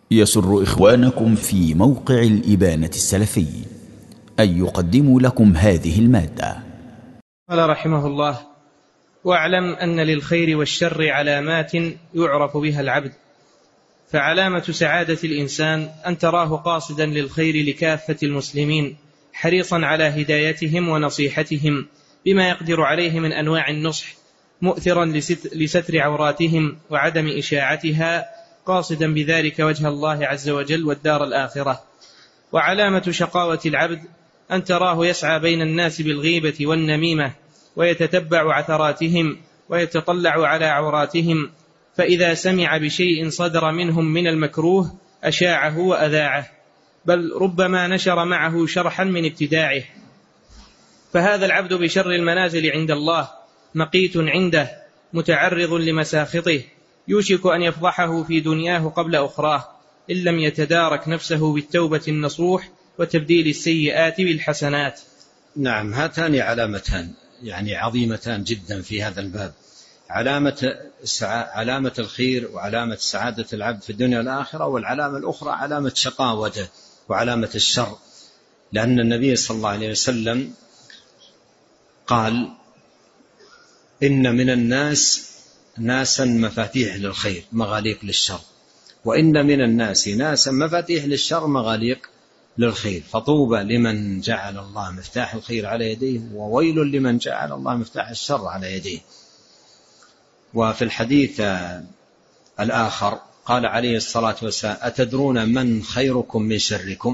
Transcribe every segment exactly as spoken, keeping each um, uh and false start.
يسر إخوانكم في موقع الإبانة السلفي أن يقدموا لكم هذه المادة. قال رحمه الله: واعلم أن للخير والشر علامات يعرف بها العبد، فعلامة سعادة الإنسان أن تراه قاصدا للخير لكافة المسلمين، حريصا على هدايتهم ونصيحتهم بما يقدر عليه من أنواع النصح، مؤثرا لستر عوراتهم وعدم إشاعتها، قاصدا بذلك وجه الله عز وجل والدار الآخرة. وعلامة شقاوة العبد أن تراه يسعى بين الناس بالغيبة والنميمة، ويتتبع عثراتهم ويتطلع على عوراتهم، فإذا سمع بشيء صدر منهم من المكروه أشاعه وأذاعه، بل ربما نشر معه شرحا من ابتداعه. فهذا العبد بشر المنازل عند الله، مقيت عنده، متعرض لمساخطه، يوشك أن يفضحه في دنياه قبل أخراه، إن لم يتدارك نفسه بالتوبة النصوح وتبديل السيئات بالحسنات. نعم، هاتان علامتان يعني عظيمتان جدا في هذا الباب، علامة علامة الخير وعلامة سعادة العبد في الدنيا والآخرة، والعلامة الأخرى علامة شقاوته وعلامة الشر. لأن النبي صلى الله عليه وسلم قال: إن من الناس ناسا مفاتيح للخير مغاليق للشر، وإن من الناس ناسا مفاتيح للشر مغاليق للخير، فطوبى لمن جعل الله مفتاح الخير على يديه، وويل لمن جعل الله مفتاح الشر على يديه. وفي الحديث الآخر قال عليه الصلاة والسلام: أتدرون من خيركم من شركم؟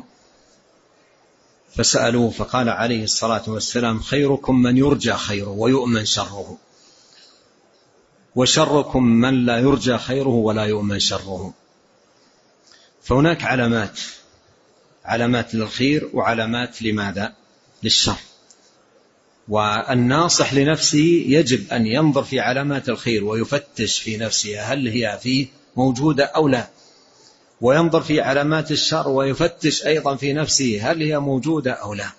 فسألوه فقال عليه الصلاة والسلام: خيركم من يرجى خيره ويؤمن شره، وشركم من لا يرجى خيره ولا يؤمن شره. فهناك علامات علامات للخير وعلامات لماذا؟ للشر. والناصح لنفسه يجب أن ينظر في علامات الخير ويفتش في نفسه هل هي فيه موجودة أو لا، وينظر في علامات الشر ويفتش أيضا في نفسه هل هي موجودة أو لا.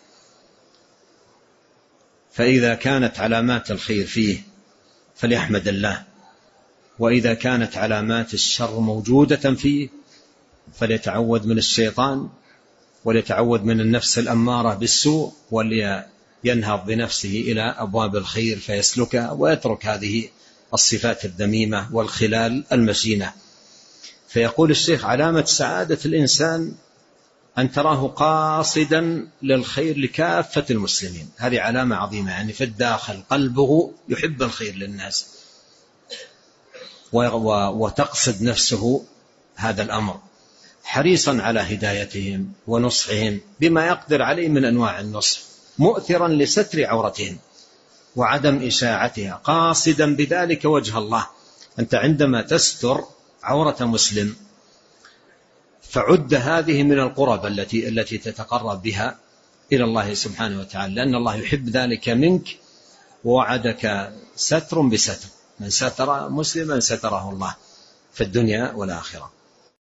فإذا كانت علامات الخير فيه فليحمد الله، وإذا كانت علامات الشر موجودة فيه فليتعوذ من الشيطان، وليتعوذ من النفس الأمارة بالسوء، ولينهض بنفسه إلى أبواب الخير فيسلكها، ويترك هذه الصفات الذميمة والخلال المشينة. فيقول الشيخ: علامة سعادة الإنسان أن تراه قاصدا للخير لكافة المسلمين. هذه علامة عظيمة، يعني في الداخل قلبه يحب الخير للناس، وتقصد نفسه هذا الأمر، حريصا على هدايتهم ونصحهم بما يقدر عليه من أنواع النصح، مؤثرا لستر عورتهم وعدم إشاعتها، قاصدا بذلك وجه الله. أنت عندما تستر عورة مسلم فعد هذه من القرب التي التي تتقرب بها إلى الله سبحانه وتعالى، لأن الله يحب ذلك منك، ووعدك ستر بستر، من ستر مسلما ستره الله في الدنيا والآخرة.